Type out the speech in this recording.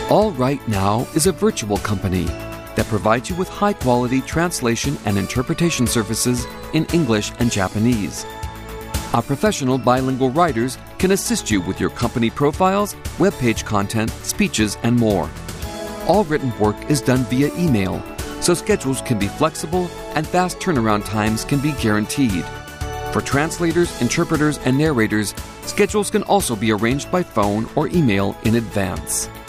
All Right Now is a virtual company that provides you with high-quality translation and interpretation services in English and Japanese. Our professional bilingual writers can assist you with your company profiles, webpage content, speeches, and more. All written work is done via email, so schedules can be flexible and fast turnaround times can be guaranteed. For translators, interpreters, and narrators, schedules can also be arranged by phone or email in advance.